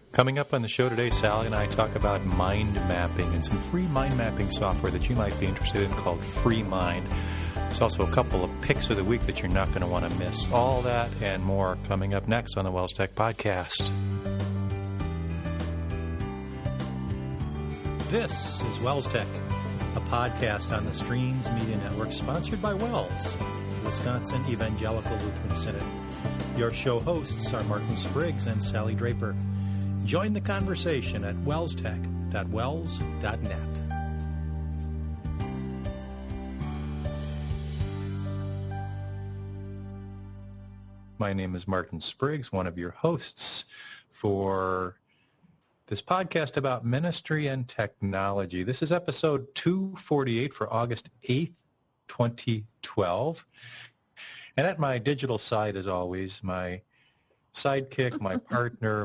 Coming up on the show today, Sally and I talk about mind mapping and some free mind mapping software that you might be interested in called FreeMind. There's also a couple of picks of the week that you're not going to want to miss. All that and more coming up next on the Wells Tech Podcast. This is Wells Tech, a podcast on the Streams Media Network sponsored by Wells, Wisconsin Evangelical Lutheran Synod. Your show hosts are Martin Spriggs and Sally Draper. Join the conversation at wellstech.wells.net. My name is Martin Spriggs, one of your hosts for this podcast about ministry and technology. This is episode 248 for August 8th, 2012. And at my digital side, as always, my sidekick, my partner,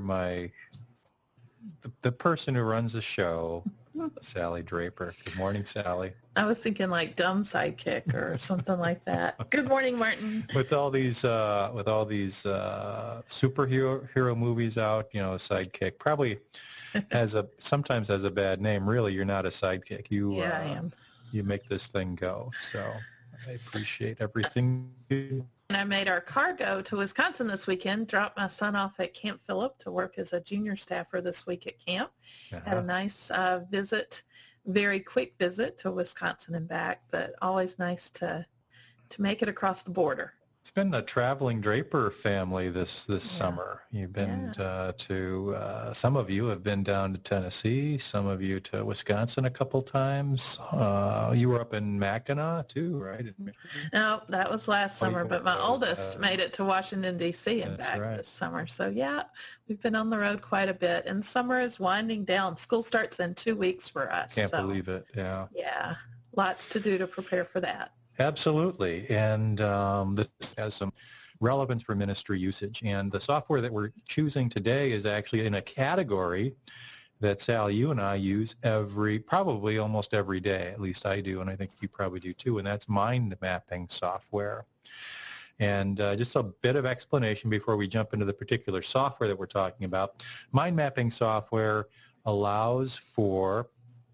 the person who runs the show, Sally Draper. Good morning, Sally. I was thinking like dumb sidekick or something like that. Good morning, Martin. With all these superhero movies out, sidekick probably sometimes has a bad name. Really, you're not a sidekick. I am. You make this thing go. So I appreciate everything you do. And I made our car go to Wisconsin this weekend, dropped my son off at Camp Phillip to work as a junior staffer this week at camp. Had a nice visit, very quick visit to Wisconsin and back, but always nice to make it across the border. It's been a traveling Draper family this summer. You've been to some of you have been down to Tennessee, some of you to Wisconsin a couple times. You were up in Mackinac too, right? No, that was last summer, but my oldest made it to Washington, D.C. and back this summer. So, we've been on the road quite a bit, and summer is winding down. School starts in 2 weeks for us. Can't believe it, yeah. Yeah, lots to do to prepare for that. Absolutely, and this has some relevance for ministry usage. And the software that we're choosing today is actually in a category that, Sal, you and I use probably almost every day. At least I do, and I think you probably do too, and that's mind mapping software. And just a bit of explanation before we jump into the particular software that we're talking about. Mind mapping software allows for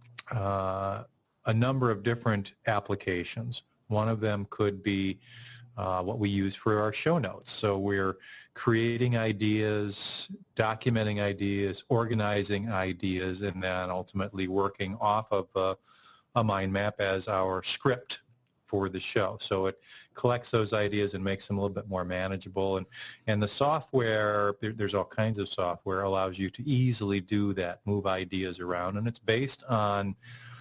a number of different applications. One of them could be what we use for our show notes. So we're creating ideas, documenting ideas, organizing ideas, and then ultimately working off of a mind map as our script for the show. So it collects those ideas and makes them a little bit more manageable. And the software, there's all kinds of software, allows you to easily do that, move ideas around. And it's based on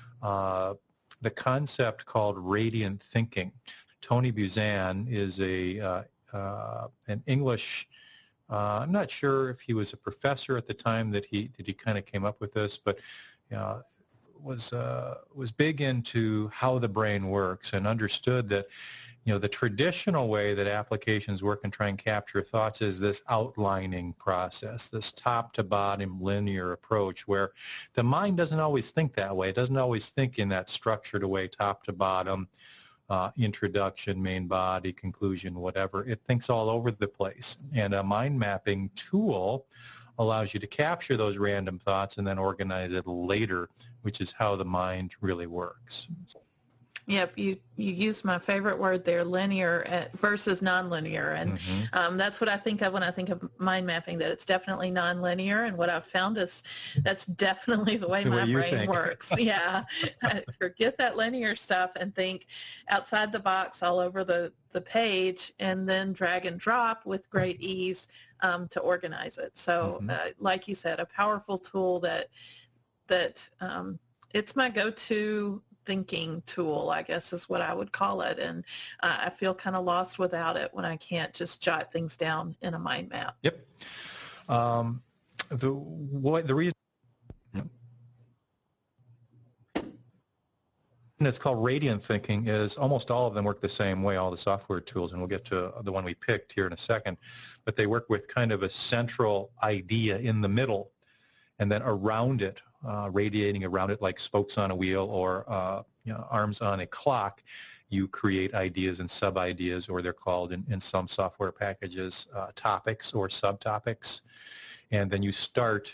the concept called radiant thinking. Tony Buzan is an English. I'm not sure if he was a professor at the time that he kind of came up with this, but was big into how the brain works and understood that the traditional way that applications work and try and capture thoughts is this outlining process, this top-to-bottom linear approach where the mind doesn't always think that way. It doesn't always think in that structured way, top-to-bottom, introduction, main body, conclusion, whatever. It thinks all over the place. And a mind mapping tool allows you to capture those random thoughts and then organize it later, which is how the mind really works. Yep, you used my favorite word there, linear versus nonlinear, and that's what I think of when I think of mind mapping, that it's definitely nonlinear, and what I've found is that's definitely the way my brain works. Yeah, forget that linear stuff and think outside the box all over the page, and then drag and drop with great ease to organize it. So like you said, a powerful tool that it's my go-to thinking tool, I guess is what I would call it. And I feel kind of lost without it when I can't just jot things down in a mind map. Yep. The reason it's called radiant thinking is almost all of them work the same way, all the software tools, and we'll get to the one we picked here in a second, but they work with kind of a central idea in the middle, and then around it, radiating around it like spokes on a wheel or arms on a clock, you create ideas and sub-ideas, or they're called in some software packages topics or subtopics. And then you start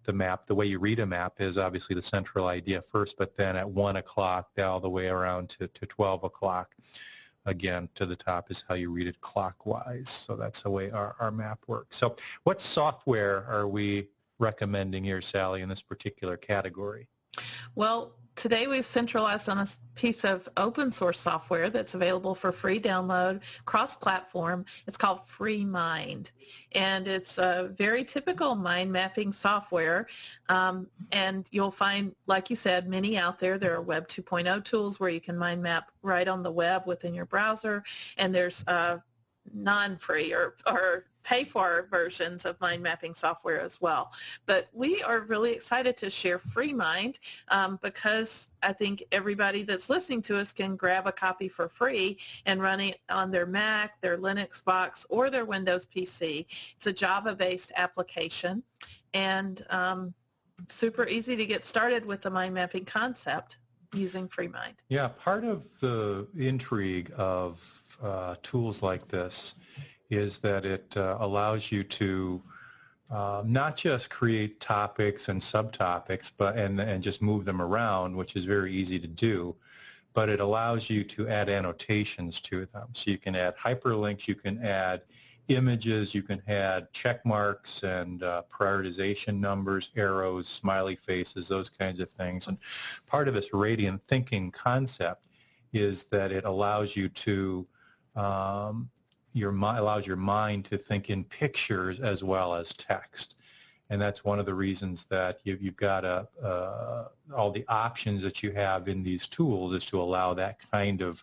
the map, the way you read a map is obviously the central idea first, but then at 1 o'clock all the way around to 12 o'clock, again, to the top is how you read it clockwise. So that's the way our map works. So what software are we recommending here, Sally, in this particular category? Well, today we've centralized on a piece of open source software that's available for free download, cross-platform. It's called FreeMind, and it's a very typical mind mapping software. And you'll find, like you said, many out there. There are Web 2.0 tools where you can mind map right on the web within your browser, and there's non-free or pay-for versions of mind mapping software as well. But we are really excited to share FreeMind because I think everybody that's listening to us can grab a copy for free and run it on their Mac, their Linux box, or their Windows PC. It's a Java-based application and super easy to get started with the mind mapping concept using FreeMind. Yeah, part of the intrigue of tools like this is that it allows you to not just create topics and subtopics, but and just move them around, which is very easy to do, but it allows you to add annotations to them. So you can add hyperlinks, you can add images, you can add check marks and prioritization numbers, arrows, smiley faces, those kinds of things. And part of this radiant thinking concept is that it allows you to allows your mind to think in pictures as well as text. And that's one of the reasons that you've got all the options that you have in these tools is to allow that kind of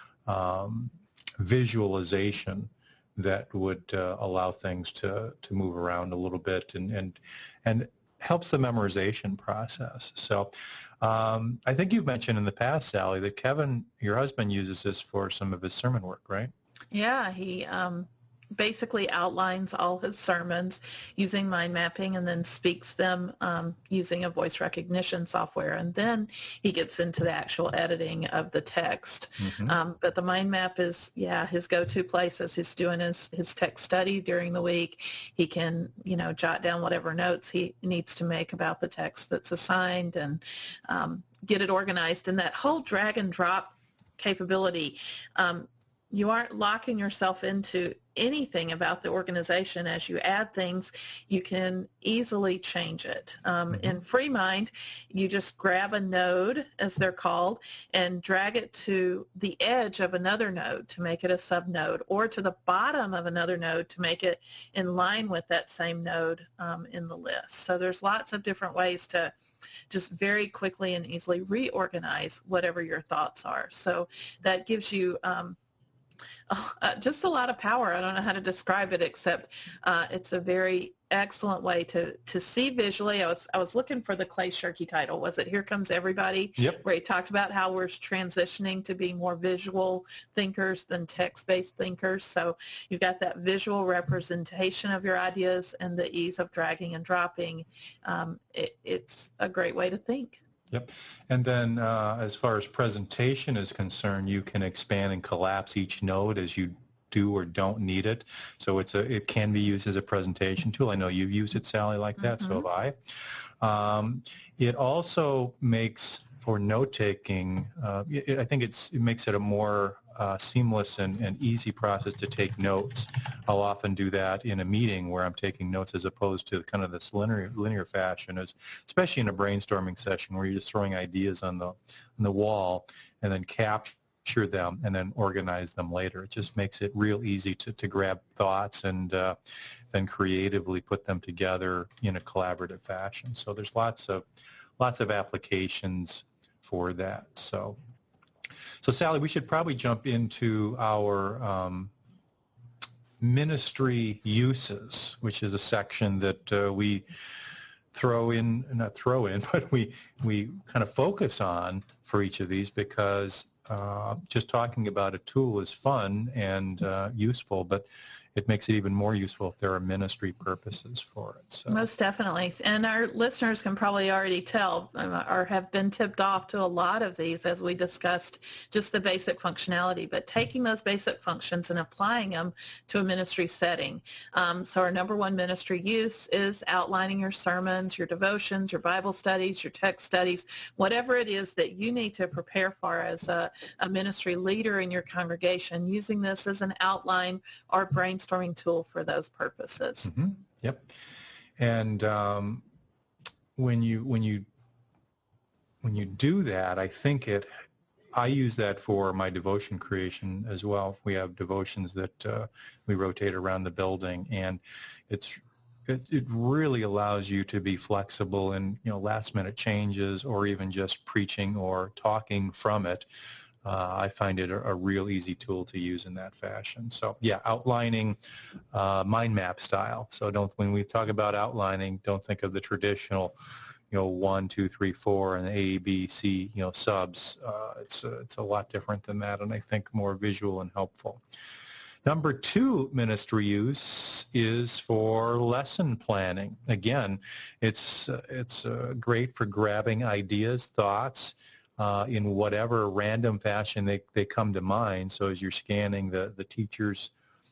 visualization that would allow things to move around a little bit and helps the memorization process. So I think you've mentioned in the past, Sally, that Kevin, your husband, uses this for some of his sermon work, right? Yeah, he basically outlines all his sermons using mind mapping and then speaks them using a voice recognition software. And then he gets into the actual editing of the text. Mm-hmm. But the mind map is, his go-to place as he's doing his text study during the week. He can, jot down whatever notes he needs to make about the text that's assigned and get it organized. And that whole drag and drop capability, you aren't locking yourself into anything about the organization. As you add things, you can easily change it. In FreeMind, you just grab a node, as they're called, and drag it to the edge of another node to make it a subnode, or to the bottom of another node to make it in line with that same node in the list. So there's lots of different ways to just very quickly and easily reorganize whatever your thoughts are. So that gives you just a lot of power. I don't know how to describe it, except it's a very excellent way to see visually. I was looking for the Clay Shirky title. Was it Here Comes Everybody? Yep. Where he talked about how we're transitioning to being more visual thinkers than text-based thinkers. So you've got that visual representation of your ideas and the ease of dragging and dropping. It's a great way to think. Yep. And then as far as presentation is concerned, you can expand and collapse each node as you do or don't need it. So it can be used as a presentation tool. I know you've used it, Sally, like that, mm-hmm. So have I. It also makes for note-taking, I think it makes it a more seamless and easy process to take notes. I'll often do that in a meeting where I'm taking notes as opposed to kind of this linear fashion, especially in a brainstorming session where you're just throwing ideas on the wall and then capture them and then organize them later. It just makes it real easy to grab thoughts and then creatively put them together in a collaborative fashion. So there's lots of applications for that. So Sally, we should probably jump into our ministry uses, which is a section that we but we kind of focus on for each of these because just talking about a tool is fun and useful, but it makes it even more useful if there are ministry purposes for it. So. Most definitely. And our listeners can probably already tell or have been tipped off to a lot of these as we discussed just the basic functionality, but taking those basic functions and applying them to a ministry setting. So our number one ministry use is outlining your sermons, your devotions, your Bible studies, your text studies, whatever it is that you need to prepare for as a ministry leader in your congregation, using this as an outline or brainstorming tool for those purposes. Mm-hmm. Yep. And when you do that, I use that for my devotion creation as well. We have devotions that we rotate around the building, and it really allows you to be flexible in last minute changes or even just preaching or talking from it. I find it a real easy tool to use in that fashion. So yeah, outlining mind map style. So when we talk about outlining, don't think of the traditional 1, 2, 3, 4 and A, B, C, subs. It's a lot different than that, and I think more visual and helpful. Number 2 ministry use is for lesson planning. Again, it's great for grabbing ideas, thoughts, in whatever random fashion they come to mind. So as you're scanning the teacher's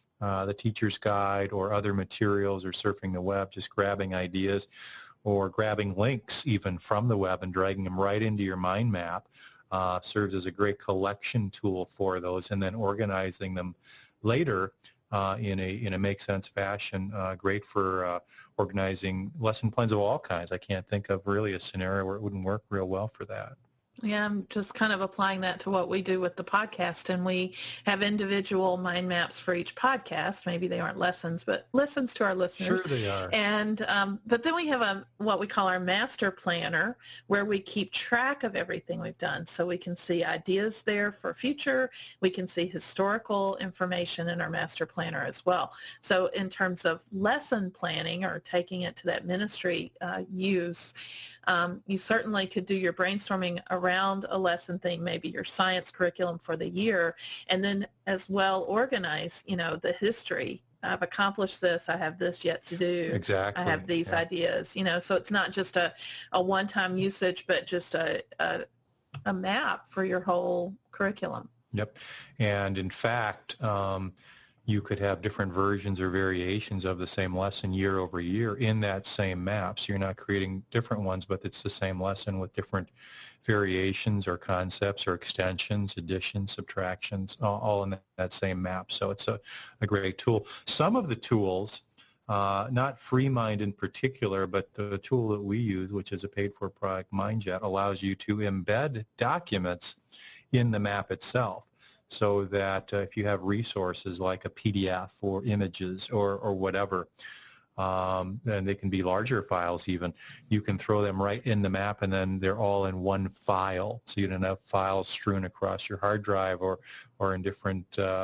guide or other materials or surfing the web, just grabbing ideas or grabbing links even from the web and dragging them right into your mind map serves as a great collection tool for those, and then organizing them later in a make sense fashion. Great for organizing lesson plans of all kinds. I can't think of really a scenario where it wouldn't work real well for that. Yeah, I'm just kind of applying that to what we do with the podcast, and we have individual mind maps for each podcast. Maybe they aren't lessons, but listens to our listeners. Sure they are. And but then we have what we call our master planner, where we keep track of everything we've done. So we can see ideas there for future. We can see historical information in our master planner as well. So in terms of lesson planning or taking it to that ministry use, you certainly could do your brainstorming around a lesson theme, maybe your science curriculum for the year, and then as well organize, the history. I've accomplished this. I have this yet to do. Exactly. I have these ideas, so it's not just a one-time usage, but just a map for your whole curriculum. Yep. And in fact, you could have different versions or variations of the same lesson year over year in that same map. So you're not creating different ones, but it's the same lesson with different variations or concepts or extensions, additions, subtractions, all in that same map. So it's a great tool. Some of the tools, not FreeMind in particular, but the tool that we use, which is a paid-for product, MindJet, allows you to embed documents in the map itself. So that if you have resources like a PDF or images or whatever, and they can be larger files even, you can throw them right in the map, and then they're all in one file. So you don't have files strewn across your hard drive or in different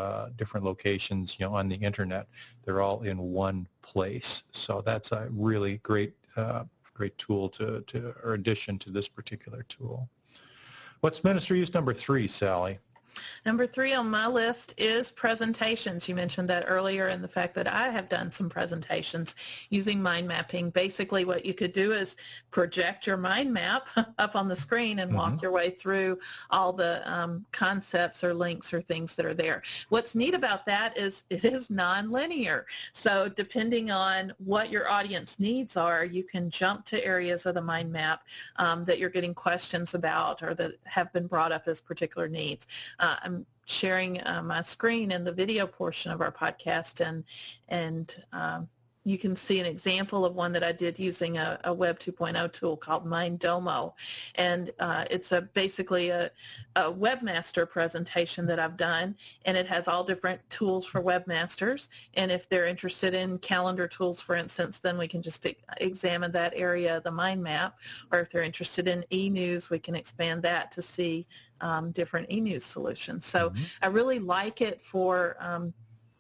locations on the internet. They're all in one place. So that's a really great tool or addition to this particular tool. What's ministry use number 3, Sally? Number 3 on my list is presentations. You mentioned that earlier, and the fact that I have done some presentations using mind mapping. Basically, what you could do is project your mind map up on the screen and walk your way through all the concepts or links or things that are there. What's neat about that is it is nonlinear. So depending on what your audience needs are, you can jump to areas of the mind map that you're getting questions about or that have been brought up as particular needs. I'm sharing my screen in the video portion of our podcast, and you can see an example of one that I did using a Web 2.0 tool called Mindomo. And it's basically a webmaster presentation that I've done, and it has all different tools for webmasters. And if they're interested in calendar tools, for instance, then we can just examine that area of the mind map. Or if they're interested in e-news, we can expand that to see different e-news solutions. So I really like it for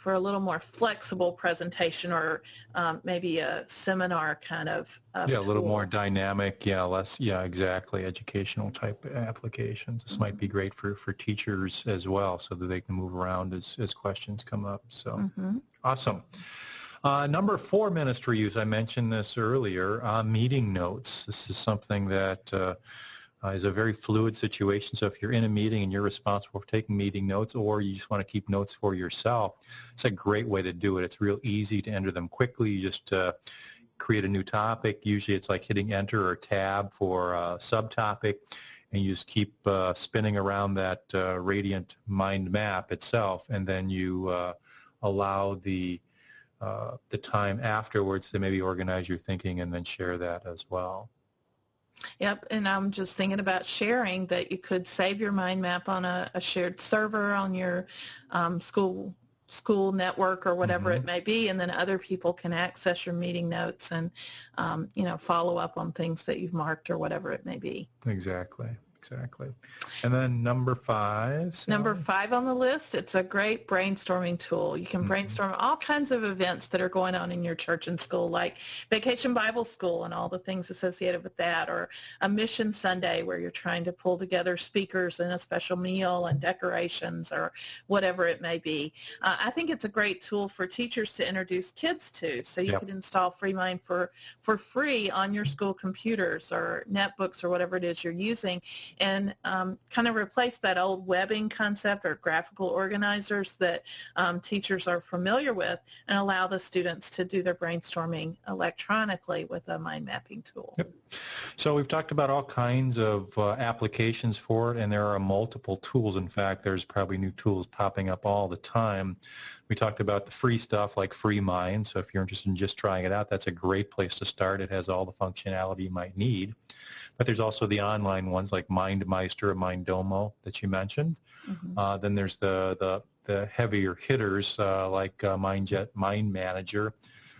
a little more flexible presentation, or maybe a seminar kind of a little tool. more dynamic, less, exactly, educational type applications. This might be great for teachers as well, so that they can move around as questions come up. So awesome. Number 4, ministry use. I mentioned this earlier. Meeting notes. This is something that is a very fluid situation. So if you're in a meeting and you're responsible for taking meeting notes, or you just want to keep notes for yourself, it's a great way to do it. It's real easy to enter them quickly. You just create a new topic. Usually it's like hitting enter or tab for a subtopic, and you just keep spinning around that Radiant mind map itself, and then you allow the time afterwards to maybe organize your thinking and then share that as well. Yep, and I'm just thinking about sharing that you could save your mind map on a shared server on your school network or whatever it may be, and then other people can access your meeting notes and follow up on things that you've marked or whatever it may be. Exactly. And then number 5. Sally? Number 5 on the list, it's a great brainstorming tool. You can brainstorm all kinds of events that are going on in your church and school, like Vacation Bible School and all the things associated with that, or a Mission Sunday where you're trying to pull together speakers and a special meal and decorations or whatever it may be. I think it's a great tool for teachers to introduce kids to. So you could install FreeMind for free on your school computers or netbooks or whatever it is you're using, and kind of replace that old webbing concept or graphical organizers that teachers are familiar with, and allow the students to do their brainstorming electronically with a mind mapping tool. Yep. So we've talked about all kinds of applications for it, and there are multiple tools. In fact, there's probably new tools popping up all the time. We talked about the free stuff like FreeMind, so if you're interested in just trying it out, that's a great place to start. It has all the functionality you might need. But there's also the online ones like MindMeister or Mindomo that you mentioned. Then there's the heavier hitters like MindJet Mind Manager,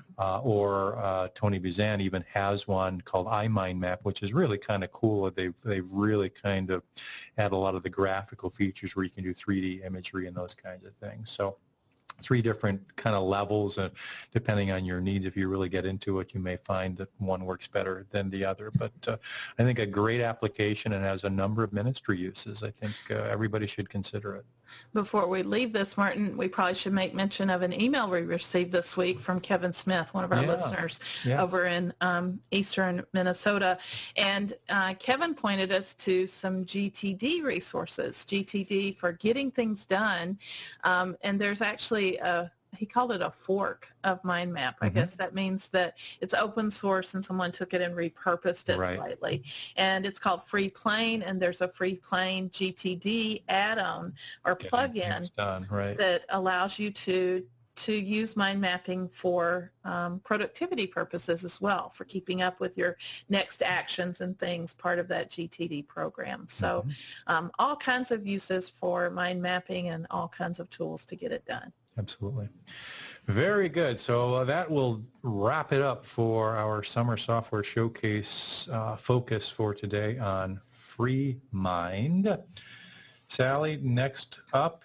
or Tony Buzan even has one called iMindMap, which is really kind of cool. They've really kind of add a lot of the graphical features where you can do 3D imagery and those kinds of things. So 3 different kind of levels, depending on your needs. If you really get into it, you may find that one works better than the other. But I think a great application, and has a number of ministry uses. I think everybody should consider it. Before we leave this, Martin, we probably should make mention of an email we received this week from Kevin Smith, one of our listeners over in eastern Minnesota. And Kevin pointed us to some GTD resources, GTD for getting things done. And there's actually he called it a fork of MindMap. I guess that means that it's open source and someone took it and repurposed it slightly. And it's called FreePlane, and there's a FreePlane GTD add-on or plug-in that allows you to use mind mapping for productivity purposes as well, for keeping up with your next actions and things, part of that GTD program. So all kinds of uses for mind mapping and all kinds of tools to get it done. Absolutely. Very good. So that will wrap it up for our Summer Software Showcase focus for today on FreeMind. Sally, next up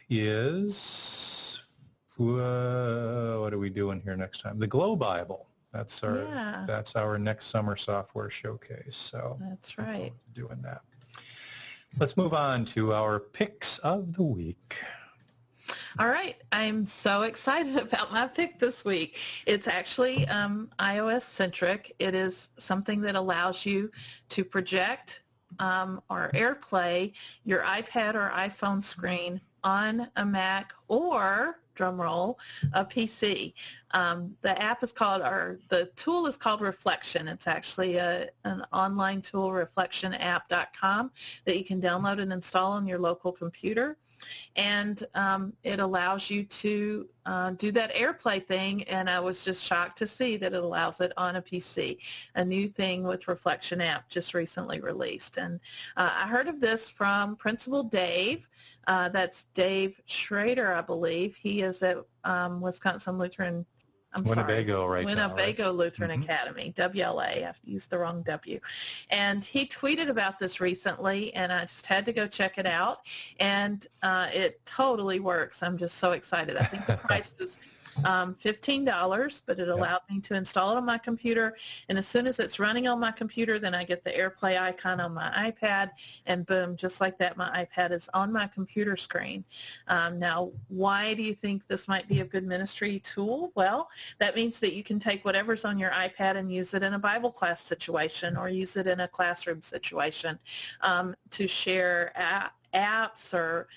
is, what are we doing here next time? The Glow Bible. That's our next Summer Software Showcase. So that's right. Doing that. Let's move on to our picks of the week. All right. I'm so excited about my pick this week. It's actually iOS-centric. It is something that allows you to project or AirPlay your iPad or iPhone screen on a Mac or, drumroll, a PC. The app is called, or the tool is called Reflection. It's actually an online tool, reflectionapp.com, that you can download and install on your local computer. And it allows you to do that AirPlay thing, and I was just shocked to see that it allows it on a PC, a new thing with Reflection app just recently released. And I heard of this from Principal Dave. That's Dave Schrader, I believe. He is at Wisconsin Lutheran Winnebago Lutheran Academy, WLA. I've used the wrong W. And he tweeted about this recently, and I just had to go check it out. And it totally works. I'm just so excited. I think the price is $15, but it allowed me to install it on my computer. And as soon as it's running on my computer, then I get the AirPlay icon on my iPad, and boom, just like that, my iPad is on my computer screen. Now, why do you think this might be a good ministry tool? Well, that means that you can take whatever's on your iPad and use it in a Bible class situation or use it in a classroom situation to share apps or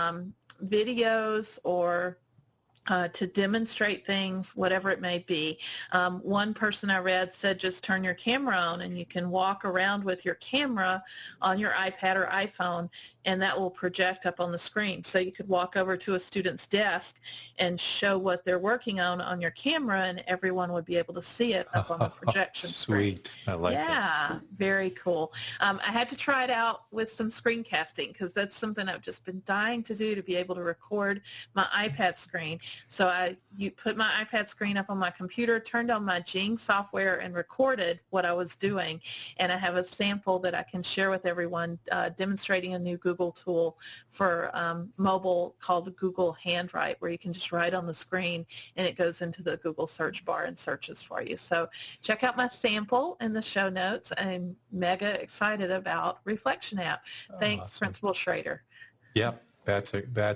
videos or to demonstrate things, whatever it may be. One person I read said just turn your camera on and you can walk around with your camera on your iPad or iPhone, and that will project up on the screen. So you could walk over to a student's desk and show what they're working on your camera, and everyone would be able to see it up on the projection screen. Sweet. I like that. Yeah, very cool. I had to try it out with some screencasting because that's something I've just been dying to do, to be able to record my iPad screen. So you put my iPad screen up on my computer, turned on my Jing software, and recorded what I was doing. And I have a sample that I can share with everyone demonstrating a new Google tool for mobile called Google Handwrite, where you can just write on the screen and it goes into the Google search bar and searches for you. So check out my sample in the show notes. I'm mega excited about Reflection App. Thanks, awesome. Principal Schrader. Yep, that's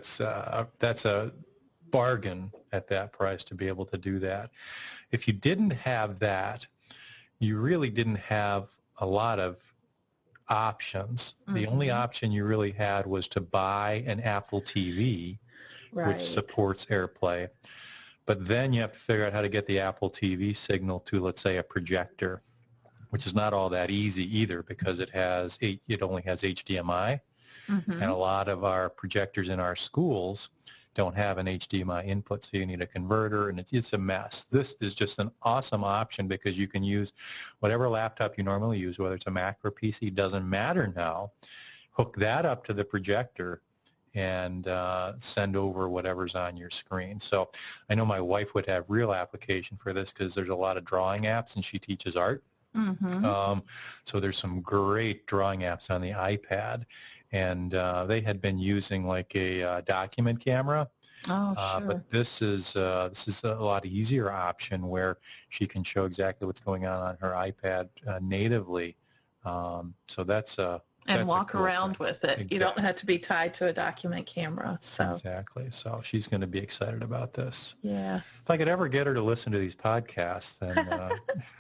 a bargain at that price to be able to do that. If you didn't have that, you really didn't have a lot of options. Mm-hmm. The only option you really had was to buy an Apple TV, right, which supports AirPlay. But then you have to figure out how to get the Apple TV signal to, let's say, a projector, which is not all that easy either, because it only has HDMI, mm-hmm. and a lot of our projectors in our schools don't have an HDMI input, so you need a converter, and it's a mess. This is just an awesome option because you can use whatever laptop you normally use, whether it's a Mac or PC, doesn't matter now. Hook that up to the projector and send over whatever's on your screen. So I know my wife would have real application for this because there's a lot of drawing apps, and she teaches art. Mm-hmm. So there's some great drawing apps on the iPad, and they had been using like a document camera. Oh, sure. But this is a lot easier option where she can show exactly what's going on her iPad natively. So that's walk cool around thing. with it. Exactly. You don't have to be tied to a document camera. So. Exactly. So she's going to be excited about this. Yeah. If I could ever get her to listen to these podcasts, then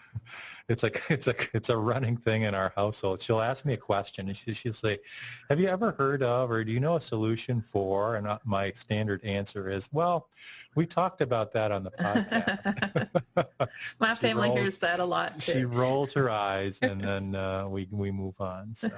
it's a running thing in our household. She'll ask me a question, and she'll say, "Have you ever heard of, or do you know a solution for?" And my standard answer is, "Well, we talked about that on the podcast." My family hears that a lot too. She rolls her eyes, and then we move on. So.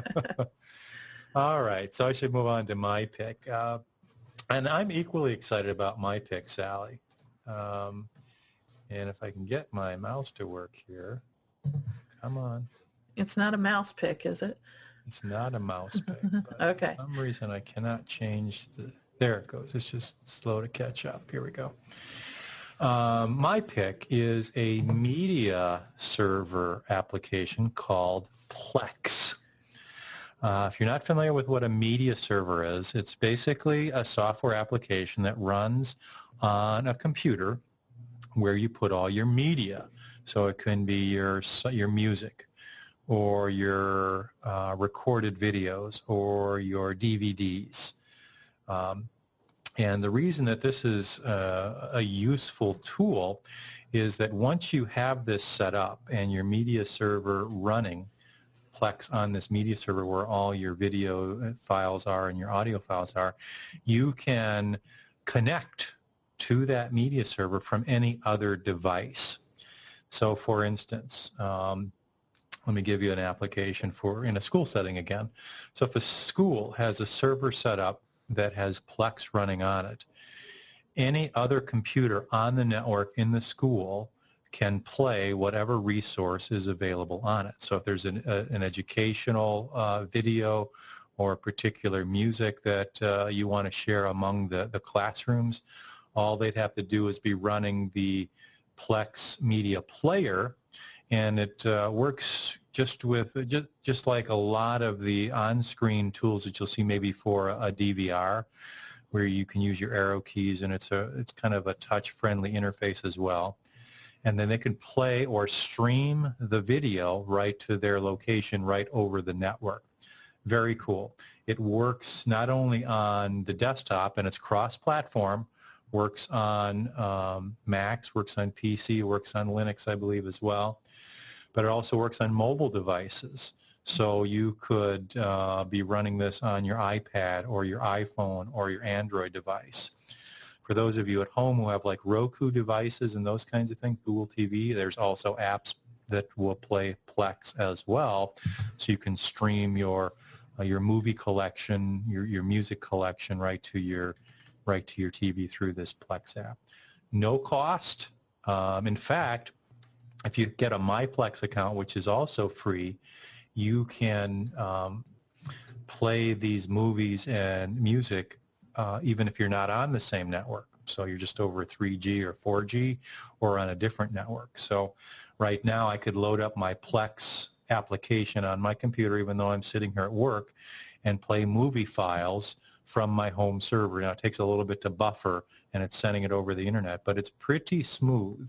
All right, so I should move on to my pick, and I'm equally excited about my pick, Sally. And if I can get my mouse to work here, come on. It's not a mouse pick, is it? It's not a mouse pick. But okay. For some reason, I cannot change there it goes. It's just slow to catch up. Here we go. My pick is a media server application called Plex. If you're not familiar with what a media server is, it's basically a software application that runs on a computer where you put all your media. So it can be your music or your recorded videos or your DVDs. And the reason that this is a useful tool is that once you have this set up and your media server running, Plex on this media server where all your video files are and your audio files are, you can connect to that media server from any other device. So for instance, let me give you an application for in a school setting again. So if a school has a server set up that has Plex running on it, any other computer on the network in the school can play whatever resource is available on it. So if there's an educational video or a particular music that you want to share among the classrooms, all they'd have to do is be running the Plex media player, and it works just like a lot of the on-screen tools that you'll see maybe for a DVR, where you can use your arrow keys, and it's kind of a touch-friendly interface as well. And then they can play or stream the video right to their location right over the network. Very cool. It works not only on the desktop, and it's cross-platform, works on Macs, works on PC, works on Linux, I believe, as well. But it also works on mobile devices. So you could be running this on your iPad or your iPhone or your Android device. For those of you at home who have like Roku devices and those kinds of things, Google TV, there's also apps that will play Plex as well. So you can stream your movie collection, your music collection right to your TV through this Plex app. No cost. In fact, if you get a MyPlex account, which is also free, you can play these movies and music even if you're not on the same network. So you're just over 3G or 4G or on a different network. So right now I could load up my Plex application on my computer even though I'm sitting here at work and play movie files from my home server. Now it takes a little bit to buffer and it's sending it over the internet, but it's pretty smooth.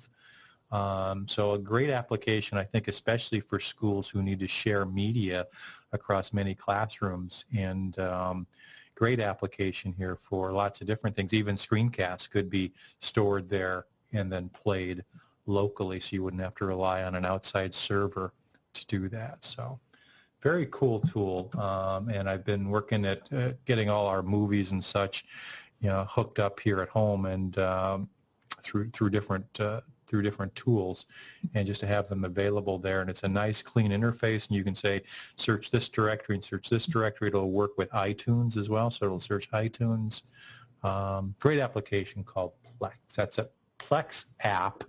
So a great application, I think, especially for schools who need to share media across many classrooms. And great application here for lots of different things. Even screencasts could be stored there and then played locally, so you wouldn't have to rely on an outside server to do that. So very cool tool. And I've been working at getting all our movies and such, hooked up here at home and through different tools, and just to have them available there. And it's a nice, clean interface, and you can say, search this directory and search this directory. It'll work with iTunes as well, so it'll search iTunes. Great application called Plex. That's at plexapp.com,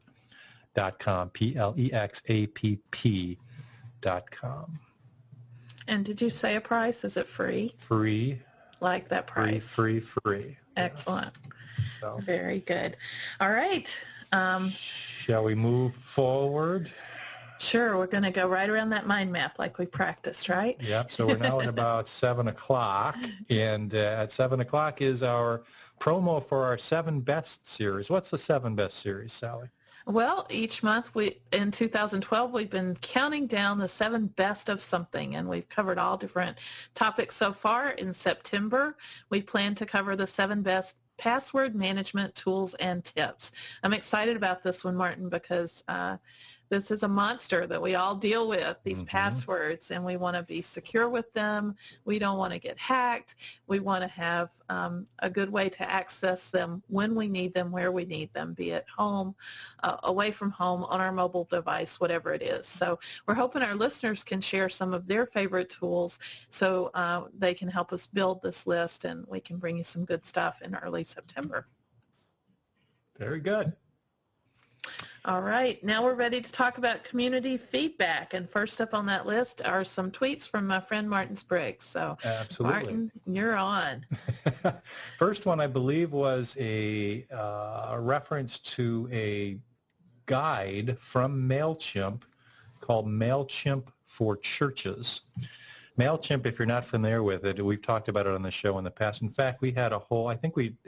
plexapp.com. And did you say a price? Is it free? Free. Like that price? Free. Excellent. Yes. So. Very good. All right. Shall we move forward? Sure. We're going to go right around that mind map like we practiced, right? Yep. So we're now at about 7 o'clock, and at 7 o'clock is our promo for our 7 Best series. What's the 7 Best series, Sally? Well, each month in 2012, we've been counting down the 7 best of something, and we've covered all different topics so far. In September, we plan to cover the 7 best password management tools and tips. I'm excited about this one, Martin, because this is a monster that we all deal with, these passwords, and we want to be secure with them. We don't want to get hacked. We want to have a good way to access them when we need them, where we need them, be it home, away from home, on our mobile device, whatever it is. So we're hoping our listeners can share some of their favorite tools so they can help us build this list, and we can bring you some good stuff in early September. Very good. All right, now we're ready to talk about community feedback. And first up on that list are some tweets from my friend Martin Spriggs. So, absolutely. Martin, you're on. First one, I believe, was a reference to a guide from MailChimp called MailChimp for Churches. MailChimp, if you're not familiar with it, we've talked about it on the show in the past. In fact, we had what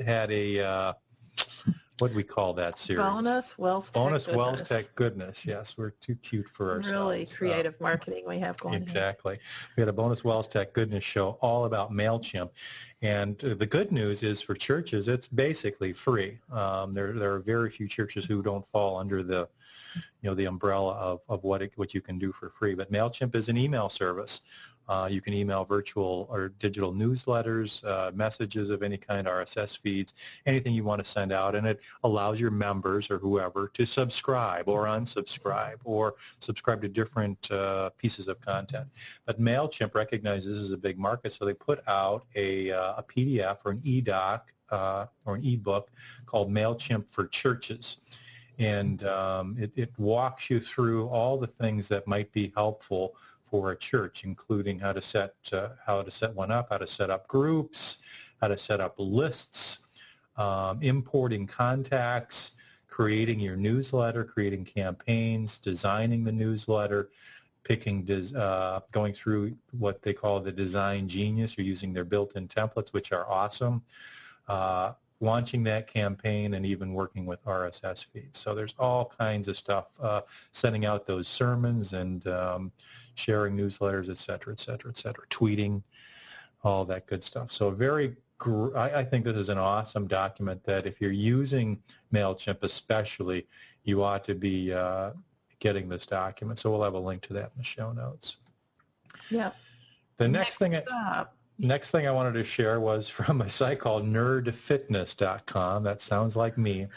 do we call that series? Bonus Wells Tech Goodness. Yes, we're too cute for ourselves. Really creative marketing we have going Exactly. Here. We had a Bonus Wells Tech Goodness show all about MailChimp. And the good news is for churches, it's basically free. There are very few churches who don't fall under the umbrella of what you can do for free. But MailChimp is an email service. You can email virtual or digital newsletters, messages of any kind, RSS feeds, anything you want to send out, and it allows your members or whoever to subscribe or unsubscribe or subscribe to different pieces of content. But MailChimp recognizes this is a big market, so they put out a PDF or an eDoc or an ebook called MailChimp for Churches. And it walks you through all the things that might be helpful for a church, including how to set one up, how to set up groups, how to set up lists, importing contacts, creating your newsletter, creating campaigns, designing the newsletter, going through what they call the design genius, or using their built-in templates, which are awesome. launching that campaign and even working with RSS feeds. So there's all kinds of stuff, sending out those sermons and sharing newsletters, et cetera, tweeting, all that good stuff. So I think this is an awesome document that if you're using MailChimp especially, you ought to be getting this document. So we'll have a link to that in the show notes. Yeah. The next thing I wanted to share was from a site called nerdfitness.com. That sounds like me.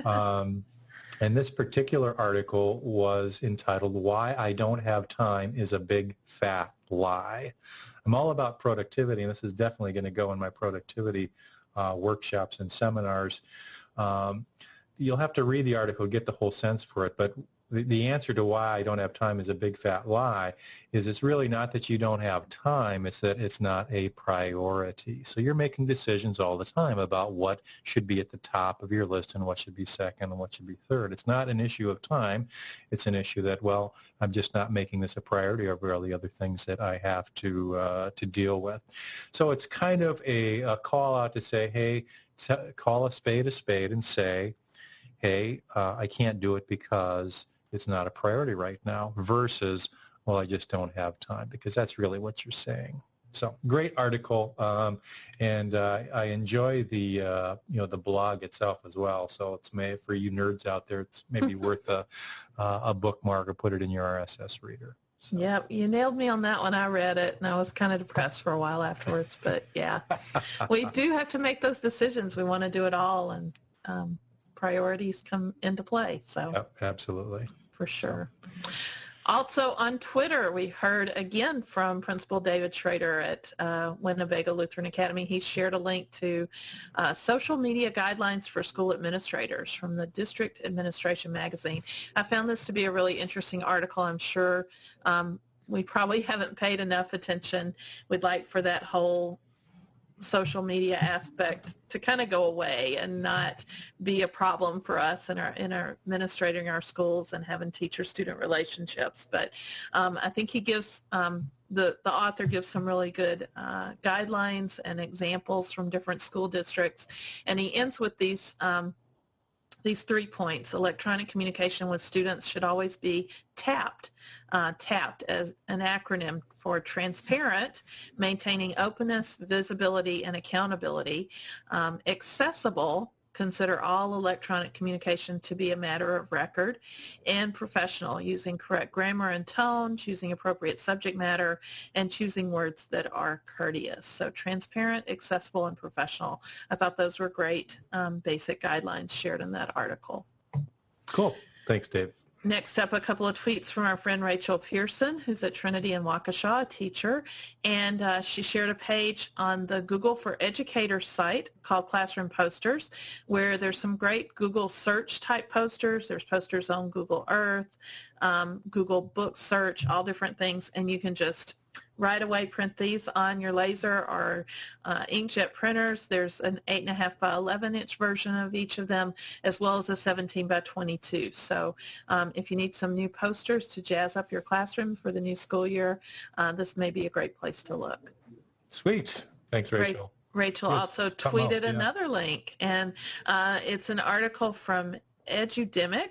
And this particular article was entitled, Why I Don't Have Time is a Big Fat Lie. I'm all about productivity, and this is definitely going to go in my productivity workshops and seminars. You'll have to read the article, get the whole sense for it, but the answer to why I don't have time is a big fat lie is it's really not that you don't have time, it's that it's not a priority. So you're making decisions all the time about what should be at the top of your list and what should be second and what should be third. It's not an issue of time. It's an issue that, well, I'm just not making this a priority over all the other things that I have to deal with. So it's kind of a call out to say, hey, call a spade and say, hey, I can't do it because it's not a priority right now, versus, well, I just don't have time, because that's really what you're saying. So great article, and I enjoy the the blog itself as well. So it's for you nerds out there, it's maybe worth a bookmark or put it in your RSS reader. So. Yep, you nailed me on that one. I read it, and I was kind of depressed for a while afterwards. But yeah, we do have to make those decisions. We want to do it all, and priorities come into play. So yep, absolutely. For sure. Also on Twitter, we heard again from Principal David Schrader at Winnebago Lutheran Academy. He shared a link to social media guidelines for school administrators from the District Administration magazine. I found this to be a really interesting article. I'm sure we probably haven't paid enough attention. We'd like for that whole social media aspect to kind of go away and not be a problem for us in our administrating our schools and having teacher-student relationships. But I think he gives the author gives some really good guidelines and examples from different school districts, and he ends with these 3 points. Electronic communication with students should always be TAPT, TAPT as an acronym for transparent, maintaining openness, visibility, and accountability, accessible, consider all electronic communication to be a matter of record, and professional, using correct grammar and tone, choosing appropriate subject matter, and choosing words that are courteous. So transparent, accessible, and professional. I thought those were great basic guidelines shared in that article. Cool. Thanks, Dave. Next up, a couple of tweets from our friend Rachel Pearson, who's at Trinity in Waukesha, a teacher, and she shared a page on the Google for Educators site called Classroom Posters, where there's some great Google search type posters. There's posters on Google Earth, Google Book Search, all different things, and you can just right away print these on your laser or inkjet printers. There's an 8.5 by 11-inch version of each of them, as well as a 17 by 22. So if you need some new posters to jazz up your classroom for the new school year, this may be a great place to look. Sweet. Thanks, Rachel. Rachel also tweeted another link, and it's an article from Edudemic.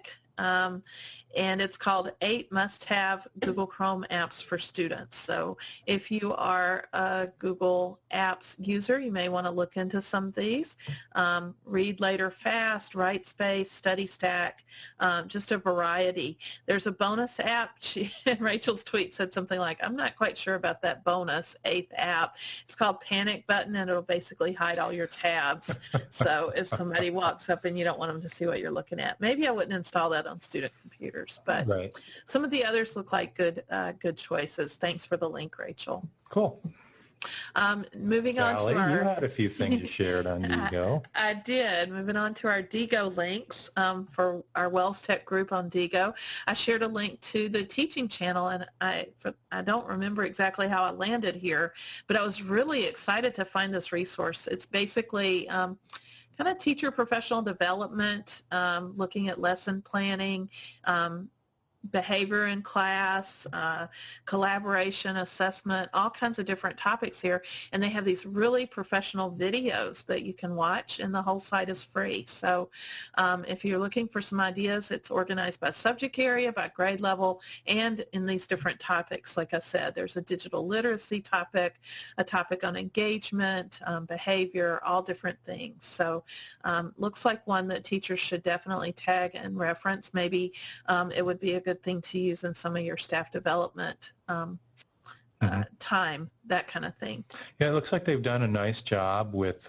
And it's called 8 Must-Have Google Chrome Apps for Students. So if you are a Google Apps user, you may want to look into some of these. Read Later Fast, Writespace, StudyStack, just a variety. There's a bonus app. Rachel's tweet said something like, I'm not quite sure about that bonus 8th app. It's called Panic Button, and it'll basically hide all your tabs. So if somebody walks up and you don't want them to see what you're looking at, maybe I wouldn't install that on student computers. But right. Some of the others look like good choices. Thanks for the link, Rachel. Cool. Moving Sally, on to our... you had a few things you shared on Diigo. I did. Moving on to our Diigo links for our Wells Tech group on Diigo. I shared a link to the teaching channel, and I don't remember exactly how I landed here, but I was really excited to find this resource. It's basically kind of teacher professional development, looking at lesson planning, behavior in class, collaboration, assessment, all kinds of different topics here. And they have these really professional videos that you can watch, and the whole site is free. So if you're looking for some ideas, it's organized by subject area, by grade level, and in these different topics. Like I said, there's a digital literacy topic, a topic on engagement, behavior, all different things. So looks like one that teachers should definitely tag and reference. Maybe it would be a good thing to use in some of your staff development time, that kind of thing. Yeah, it looks like they've done a nice job with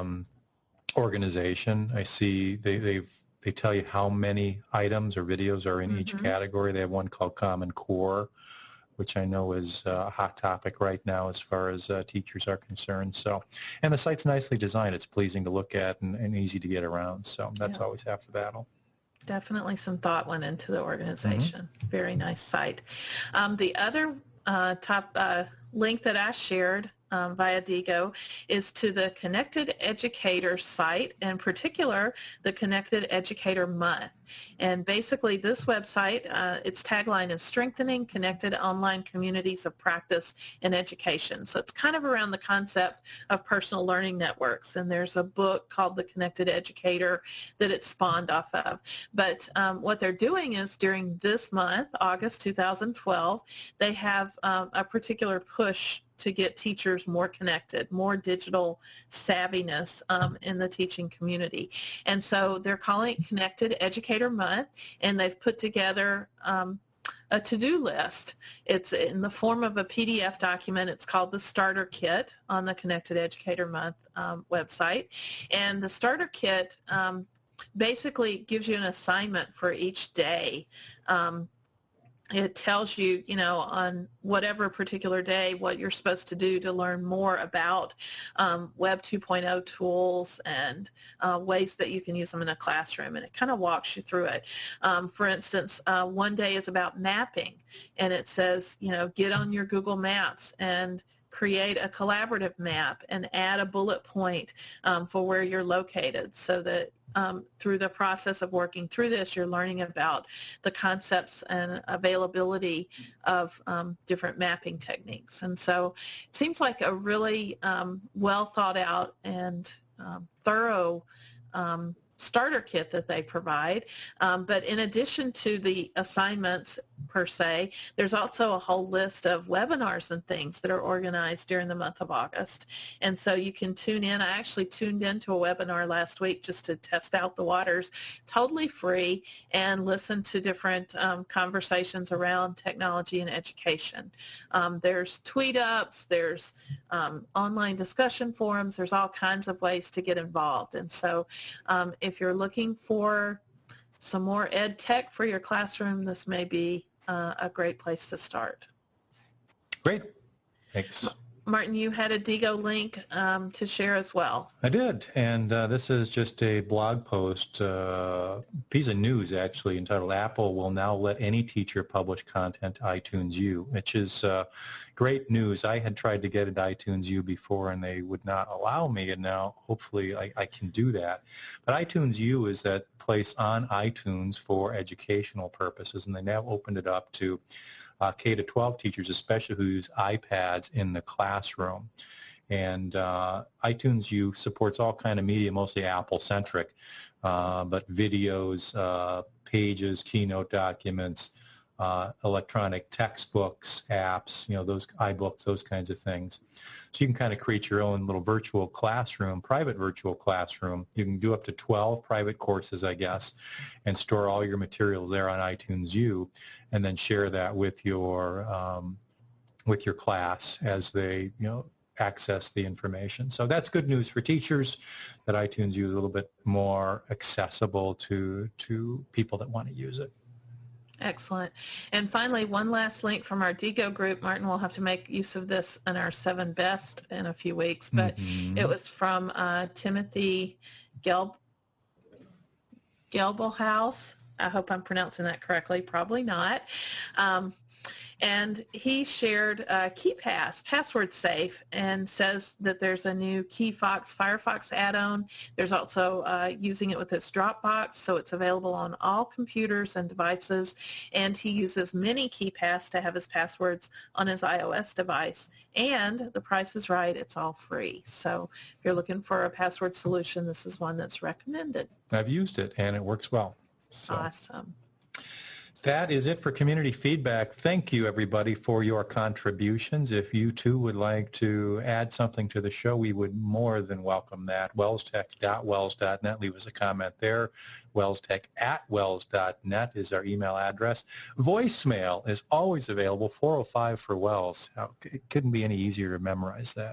organization. I see they tell you how many items or videos are in each category. They have one called Common Core, which I know is a hot topic right now as far as teachers are concerned. So, and the site's nicely designed. It's pleasing to look at and easy to get around. So that's always half the battle. Definitely some thought went into the organization. Very nice site. The other top link that I shared via Diigo is to the Connected Educator site, in particular the Connected Educator Month. And basically this website, its tagline is Strengthening Connected Online Communities of Practice in Education. So it's kind of around the concept of personal learning networks. And there's a book called The Connected Educator that it spawned off of. But what they're doing is during this month, August 2012, they have a particular push to get teachers more connected, more digital savviness in the teaching community. And so they're calling it Connected Educator Month, and they've put together a to-do list. It's in the form of a PDF document. It's called the Starter Kit on the Connected Educator Month website. And the Starter Kit basically gives you an assignment for each day. It tells you, on whatever particular day what you're supposed to do to learn more about Web 2.0 tools and ways that you can use them in a classroom, and it kind of walks you through it. For instance, one day is about mapping, and it says, get on your Google Maps and create a collaborative map and add a bullet point for where you're located, so that through the process of working through this, you're learning about the concepts and availability of different mapping techniques. And so it seems like a really well thought out and thorough starter kit that they provide. But in addition to the assignments per se, there's also a whole list of webinars and things that are organized during the month of August. And so you can tune in. I actually tuned into a webinar last week just to test out the waters, totally free, and listen to different conversations around technology and education. There's tweet ups, there's online discussion forums, there's all kinds of ways to get involved. And so if you're looking for some more ed tech for your classroom, this may be a great place to start. Great. Thanks. Martin, you had a Diigo link to share as well. I did, and this is just a blog post, piece of news actually, entitled Apple Will Now Let Any Teacher Publish Content to iTunes U, which is great news. I had tried to get it to iTunes U before, and they would not allow me, and now hopefully I can do that. But iTunes U is that place on iTunes for educational purposes, and they now opened it up to K-12 teachers, especially who use iPads in the classroom. And iTunes U supports all kind of media, mostly Apple-centric, but videos, pages, Keynote documents, electronic textbooks, apps, those iBooks, those kinds of things. So you can kind of create your own little virtual classroom, private virtual classroom. You can do up to 12 private courses, I guess, and store all your materials there on iTunes U, and then share that with your class as they, access the information. So that's good news for teachers, that iTunes U is a little bit more accessible to people that want to use it. Excellent. And finally, one last link from our Diigo group. Martin will have to make use of this in our 7 Best in a few weeks, but it was from Timothy Gelbelhaus. I hope I'm pronouncing that correctly. Probably not. And he shared KeyPass, Password Safe, and says that there's a new Firefox add-on. There's also using it with his Dropbox, so it's available on all computers and devices. And he uses Mini KeyPass to have his passwords on his iOS device. And the price is right. It's all free. So if you're looking for a password solution, this is one that's recommended. I've used it, and it works well. So. Awesome. That is it for community feedback. Thank you, everybody, for your contributions. If you, too, would like to add something to the show, we would more than welcome that. wellstech.wells.net. Leave us a comment there. wellstech@wells.net is our email address. Voicemail is always available, 405 for Wells. It couldn't be any easier to memorize that,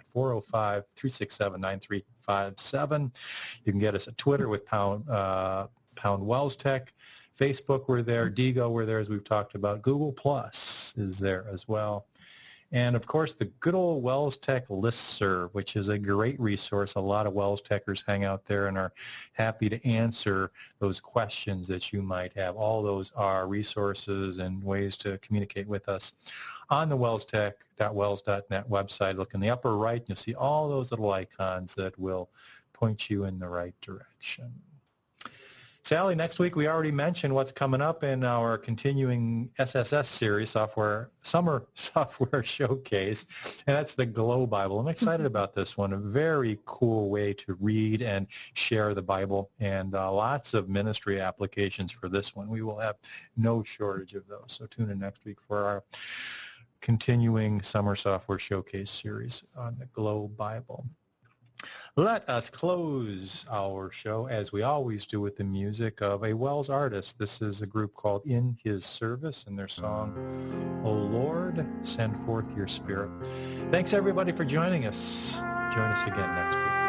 405-367-9357. You can get us at Twitter with pound Wells Tech. Facebook, we're there. Digo, we're there, as we've talked about. Google Plus is there as well. And, of course, the good old Wells Tech listserv, which is a great resource. A lot of Wells Techers hang out there and are happy to answer those questions that you might have. All those are resources and ways to communicate with us on the wellstech.wells.net website. Look in the upper right, and you'll see all those little icons that will point you in the right direction. Sally, next week we already mentioned what's coming up in our continuing SSS series, Summer Software Showcase, and that's the Glow Bible. I'm excited about this one, a very cool way to read and share the Bible, and lots of ministry applications for this one. We will have no shortage of those, so tune in next week for our continuing Summer Software Showcase series on the Glow Bible. Let us close our show, as we always do, with the music of a Wells artist. This is a group called In His Service, and their song, O Lord, Send Forth Your Spirit. Thanks, everybody, for joining us. Join us again next week.